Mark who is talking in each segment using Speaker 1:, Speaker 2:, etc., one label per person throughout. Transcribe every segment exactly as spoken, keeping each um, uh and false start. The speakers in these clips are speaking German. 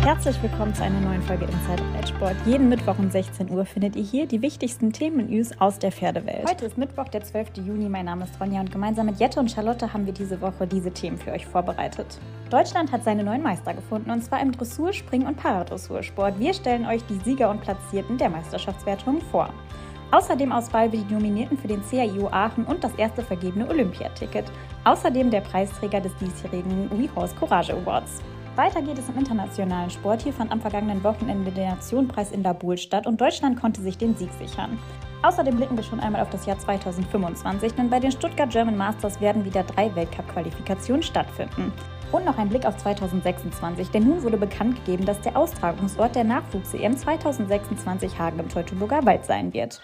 Speaker 1: Herzlich willkommen zu einer neuen Folge Inside Reitsport. Jeden Mittwoch um sechzehn Uhr findet ihr hier die wichtigsten Themen und News aus der Pferdewelt. Heute ist Mittwoch, der zwölfte Juni. Mein Name ist Ronja und gemeinsam mit Jette und Charlotte haben wir diese Woche diese Themen für euch vorbereitet. Deutschland hat seine neuen Meister gefunden und zwar im Dressur-, Spring- und Paradressursport. Wir stellen euch die Sieger und Platzierten der Meisterschaftswertungen vor. Außerdem auswahl wir die Nominierten für den C A I O Aachen und das erste vergebene Olympiaticket. Außerdem der Preisträger des diesjährigen WeHorse Courage Awards. Weiter geht es im internationalen Sport. Hier fand am vergangenen Wochenende der Nationenpreis in Labul statt und Deutschland konnte sich den Sieg sichern. Außerdem blicken wir schon einmal auf das Jahr zweitausendfünfundzwanzig, denn bei den Stuttgart German Masters werden wieder drei Weltcup-Qualifikationen stattfinden. Und noch ein Blick auf zweitausendsechsundzwanzig, denn nun wurde bekannt gegeben, dass der Austragungsort der Nachwuchs-E M zweitausendsechsundzwanzig Hagen im Teutoburger Wald sein wird.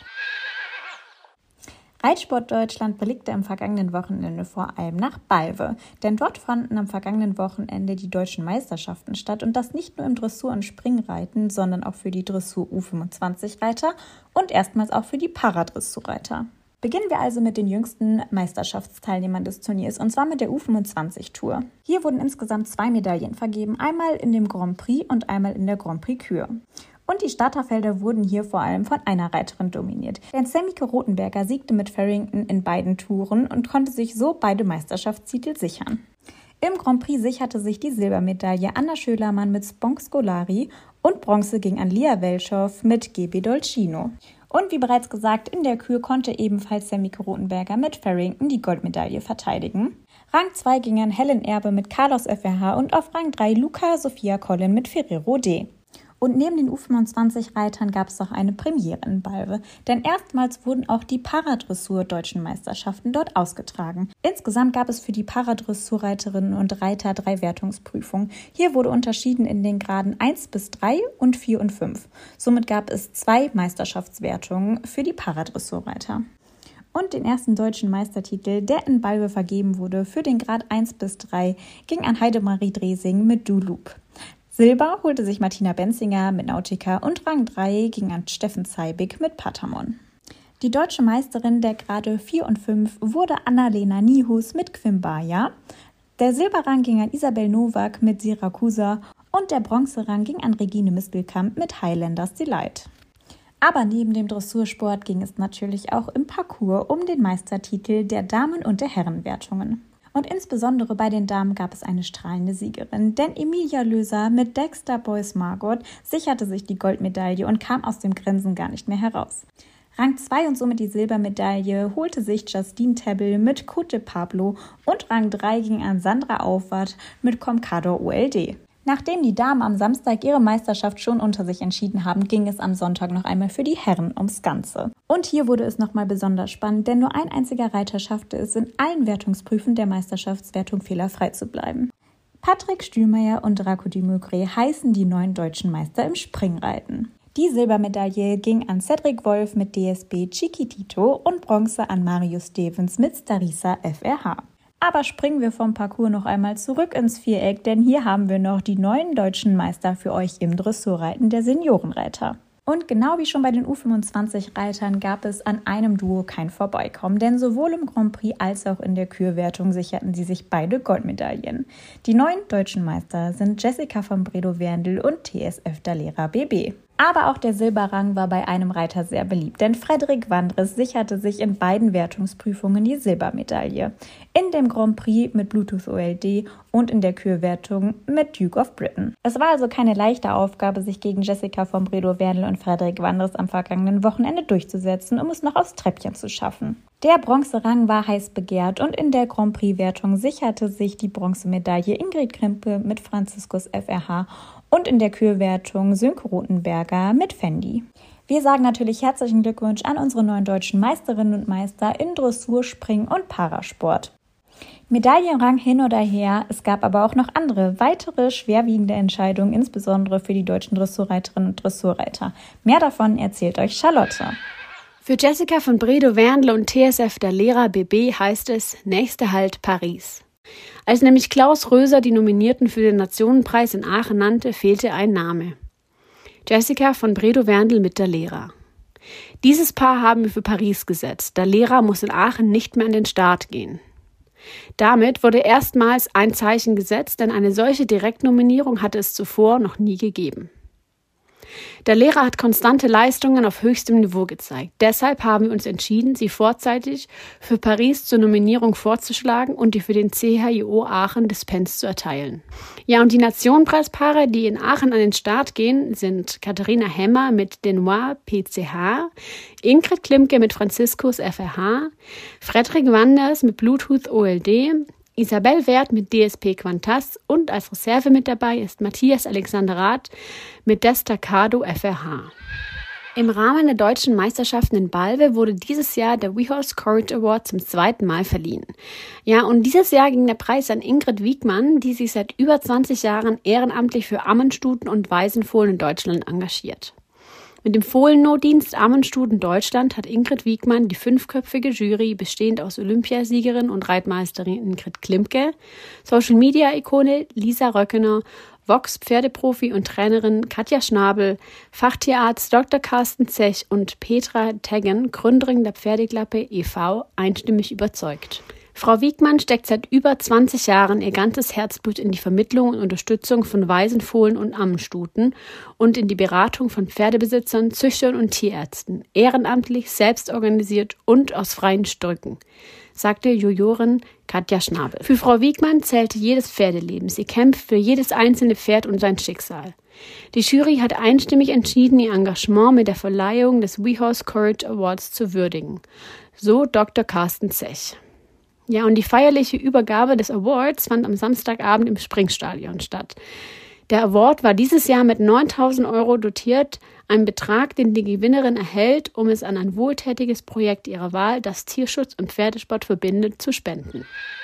Speaker 1: Reitsport Deutschland blickte am vergangenen Wochenende vor allem nach Balve, denn dort fanden am vergangenen Wochenende die deutschen Meisterschaften statt und das nicht nur im Dressur- und Springreiten, sondern auch für die Dressur U fünfundzwanzig-Reiter und erstmals auch für die Paradressurreiter. Beginnen wir also mit den jüngsten Meisterschaftsteilnehmern des Turniers und zwar mit der U fünfundzwanzig-Tour. Hier wurden insgesamt zwei Medaillen vergeben, einmal in dem Grand Prix und einmal in der Grand Prix Kür. Und die Starterfelder wurden hier vor allem von einer Reiterin dominiert. Denn Semmike Rothenberger siegte mit Farrington in beiden Touren und konnte sich so beide Meisterschaftstitel sichern. Im Grand Prix sicherte sich die Silbermedaille Anna Schölermann mit Sponk Scolari und Bronze ging an Lia Welschow mit G B Dolcino. Und wie bereits gesagt, in der Kür konnte ebenfalls Semmike Rothenberger mit Farrington die Goldmedaille verteidigen. Rang zwei ging an Helen Erbe mit Carlos F R H und auf Rang drei Luca Sophia Collin mit Ferrero D. Und neben den U fünfundzwanzig-Reitern gab es auch eine Premiere in Balve, denn erstmals wurden auch die Paradressur-Deutschen Meisterschaften dort ausgetragen. Insgesamt gab es für die Paradressurreiterinnen und Reiter drei Wertungsprüfungen. Hier wurde unterschieden in den Graden eins bis drei und vier und fünf. Somit gab es zwei Meisterschaftswertungen für die Paradressurreiter. Und den ersten deutschen Meistertitel, der in Balve vergeben wurde, für den Grad eins bis drei, ging an Heidemarie Dresing mit Dulup. Silber holte sich Martina Benzinger mit Nautica und Rang drei ging an Steffen Zeibig mit Patamon. Die deutsche Meisterin der Grade vier und fünf wurde Annalena Nihus mit Quimbaya. Der Silberrang ging an Isabel Nowak mit Siracusa und der Bronzerang ging an Regine Mistelkamp mit Highlanders Delight. Aber neben dem Dressursport ging es natürlich auch im Parcours um den Meistertitel der Damen- und der Herrenwertungen. Und insbesondere bei den Damen gab es eine strahlende Siegerin, denn Emilia Löser mit Dexter Boyce Margot sicherte sich die Goldmedaille und kam aus dem Grinsen gar nicht mehr heraus. Rang zwei und somit die Silbermedaille holte sich Justine Tebbel mit Côte de Pablo und Rang drei ging an Sandra Aufwart mit Comcador O L D. Nachdem die Damen am Samstag ihre Meisterschaft schon unter sich entschieden haben, ging es am Sonntag noch einmal für die Herren ums Ganze. Und hier wurde es nochmal besonders spannend, denn nur ein einziger Reiter schaffte es, in allen Wertungsprüfen der Meisterschaftswertung fehlerfrei zu bleiben. Patrick Stühlmeier und Draco Dumögre heißen die neuen deutschen Meister im Springreiten. Die Silbermedaille ging an Cedric Wolf mit D S B Chiquitito und Bronze an Marius Stevens mit Starissa F R H. Aber springen wir vom Parcours noch einmal zurück ins Viereck, denn hier haben wir noch die neuen deutschen Meister für euch im Dressurreiten der Seniorenreiter. Und genau wie schon bei den U fünfundzwanzig-Reitern gab es an einem Duo kein Vorbeikommen, denn sowohl im Grand Prix als auch in der Kürwertung sicherten sie sich beide Goldmedaillen. Die neuen deutschen Meister sind Jessica von Bredow-Werndl und T S F Dalera B B. Aber auch der Silberrang war bei einem Reiter sehr beliebt, denn Frederik Wandres sicherte sich in beiden Wertungsprüfungen die Silbermedaille. In dem Grand Prix mit Bluetooth O L D und in der Kürwertung mit Duke of Britain. Es war also keine leichte Aufgabe, sich gegen Jessica von Bredow-Werndl und Frederik Wandres am vergangenen Wochenende durchzusetzen, um es noch aufs Treppchen zu schaffen. Der Bronzerang war heiß begehrt und in der Grand Prix-Wertung sicherte sich die Bronzemedaille Ingrid Krimpe mit Franziskus F R H und in der Kürwertung Sönke Rothenberger mit Fendi. Wir sagen natürlich herzlichen Glückwunsch an unsere neuen deutschen Meisterinnen und Meister in Dressur, Spring und Parasport. Medaillenrang hin oder her, es gab aber auch noch andere, weitere schwerwiegende Entscheidungen, insbesondere für die deutschen Dressurreiterinnen und Dressurreiter. Mehr davon erzählt euch Charlotte.
Speaker 2: Für Jessica von Bredow-Werndl und T S F Dalera B B heißt es, nächster Halt Paris. Als nämlich Klaus Röser die Nominierten für den Nationenpreis in Aachen nannte, fehlte ein Name. Jessica von Bredow-Werndl mit Dalera. Dieses Paar haben wir für Paris gesetzt. Dalera muss in Aachen nicht mehr an den Start gehen. Damit wurde erstmals ein Zeichen gesetzt, denn eine solche Direktnominierung hatte es zuvor noch nie gegeben. Der Lehrer hat konstante Leistungen auf höchstem Niveau gezeigt. Deshalb haben wir uns entschieden, sie vorzeitig für Paris zur Nominierung vorzuschlagen und die für den C H I O Aachen Dispens zu erteilen. Ja, und die Nationenpreispaare, die in Aachen an den Start gehen, sind Katharina Hemmer mit Denois P C H, Ingrid Klimke mit Franziskus F R H, Frederik Wanders mit Bluetooth O L D, Isabel Wert mit D S P Quantas und als Reserve mit dabei ist Matthias Alexander Rath mit Destacado F R H. Im Rahmen der deutschen Meisterschaften in Balve wurde dieses Jahr der WeHorse Courage Award zum zweiten Mal verliehen. Ja, und dieses Jahr ging der Preis an Ingrid Wiegmann, die sich seit über zwanzig Jahren ehrenamtlich für Ammenstuten und Waisenfohlen in Deutschland engagiert. Mit dem Fohlennotdienst Ammenstuten Deutschland hat Ingrid Wiegmann die fünfköpfige Jury, bestehend aus Olympiasiegerin und Reitmeisterin Ingrid Klimke, Social-Media-Ikone Lisa Röckener, Vox-Pferdeprofi und Trainerin Katja Schnabel, Fachtierarzt Doktor Carsten Zech und Petra Teggen, Gründerin der Pferdeklappe e V, einstimmig überzeugt. Frau Wiegmann steckt seit über zwanzig Jahren ihr ganzes Herzblut in die Vermittlung und Unterstützung von Waisenfohlen und Ammenstuten und in die Beratung von Pferdebesitzern, Züchtern und Tierärzten, ehrenamtlich, selbst organisiert und aus freien Stücken, sagte Jurorin Katja Schnabel. Für Frau Wiegmann zählte jedes Pferdeleben. Sie kämpft für jedes einzelne Pferd und sein Schicksal. Die Jury hat einstimmig entschieden, ihr Engagement mit der Verleihung des WeHorse Courage Awards zu würdigen. So Doktor Carsten Zech. Ja, und die feierliche Übergabe des Awards fand am Samstagabend im Springstadion statt. Der Award war dieses Jahr mit neuntausend Euro dotiert, ein Betrag, den die Gewinnerin erhält, um es an ein wohltätiges Projekt ihrer Wahl, das Tierschutz und Pferdesport verbindet, zu spenden.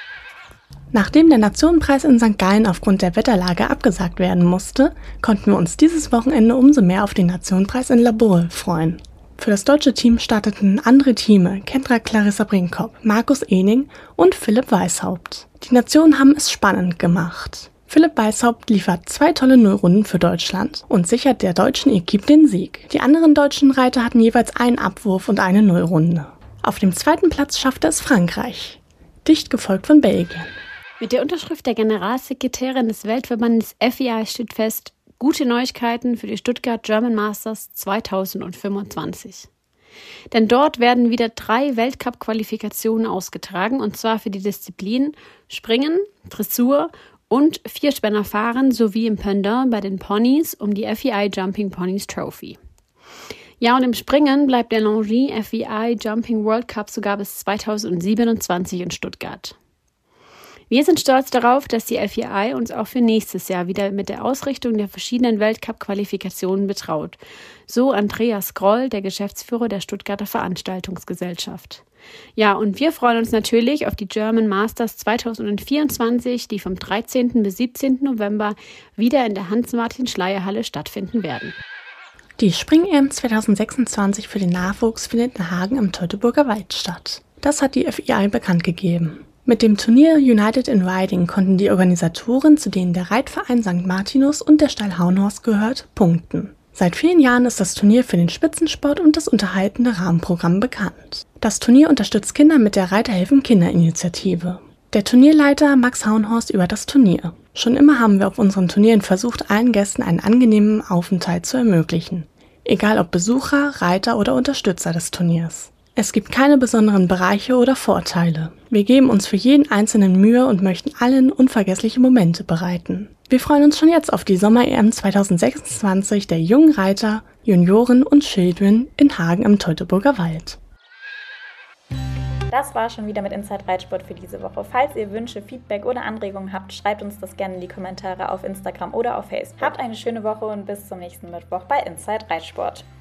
Speaker 3: Nachdem der Nationenpreis in Sankt Gallen aufgrund der Wetterlage abgesagt werden musste, konnten wir uns dieses Wochenende umso mehr auf den Nationenpreis in Laboe freuen. Für das deutsche Team starteten andere Teame, Kendra Clarissa Brinkhoff, Markus Ening und Philipp Weishaupt. Die Nationen haben es spannend gemacht. Philipp Weishaupt liefert zwei tolle Nullrunden für Deutschland und sichert der deutschen Equipe den Sieg. Die anderen deutschen Reiter hatten jeweils einen Abwurf und eine Nullrunde. Auf dem zweiten Platz schaffte es Frankreich, dicht gefolgt von Belgien.
Speaker 2: Mit der Unterschrift der Generalsekretärin des Weltverbandes F I A steht fest: Gute Neuigkeiten für die Stuttgart German Masters zweitausendfünfundzwanzig. Denn dort werden wieder drei Weltcup-Qualifikationen ausgetragen, und zwar für die Disziplinen Springen, Dressur und Vierspännerfahren sowie im Pendant bei den Ponys um die F I A Jumping Ponies Trophy. Ja, und im Springen bleibt der Longy F I A Jumping World Cup sogar bis zweitausendsiebenundzwanzig in Stuttgart. Wir sind stolz darauf, dass die F I A uns auch für nächstes Jahr wieder mit der Ausrichtung der verschiedenen Weltcup-Qualifikationen betraut. So Andreas Groll, der Geschäftsführer der Stuttgarter Veranstaltungsgesellschaft. Ja, und wir freuen uns natürlich auf die German Masters zweitausendvierundzwanzig, die vom dreizehnten bis siebzehnten November wieder in der Hans-Martin-Schleyer-Halle stattfinden werden.
Speaker 3: Die Spring-E M zweitausendsechsundzwanzig für den Nachwuchs findet in Hagen am Teutoburger Wald statt. Das hat die F I A bekannt gegeben. Mit dem Turnier United in Riding konnten die Organisatoren, zu denen der Reitverein Sankt Martinus und der Stall Hauenhorst gehört, punkten. Seit vielen Jahren ist das Turnier für den Spitzensport und das unterhaltende Rahmenprogramm bekannt. Das Turnier unterstützt Kinder mit der Reiter helfen Kinder-Initiative. Der Turnierleiter Max Hauenhorst über das Turnier. Schon immer haben wir auf unseren Turnieren versucht, allen Gästen einen angenehmen Aufenthalt zu ermöglichen. Egal ob Besucher, Reiter oder Unterstützer des Turniers. Es gibt keine besonderen Bereiche oder Vorteile. Wir geben uns für jeden Einzelnen Mühe und möchten allen unvergessliche Momente bereiten. Wir freuen uns schon jetzt auf die Sommer-E M zweitausendsechsundzwanzig der jungen Reiter, Junioren und Children in Hagen am Teutoburger Wald.
Speaker 1: Das war schon wieder mit Inside Reitsport für diese Woche. Falls ihr Wünsche, Feedback oder Anregungen habt, schreibt uns das gerne in die Kommentare auf Instagram oder auf Facebook. Habt eine schöne Woche und bis zum nächsten Mittwoch bei Inside Reitsport.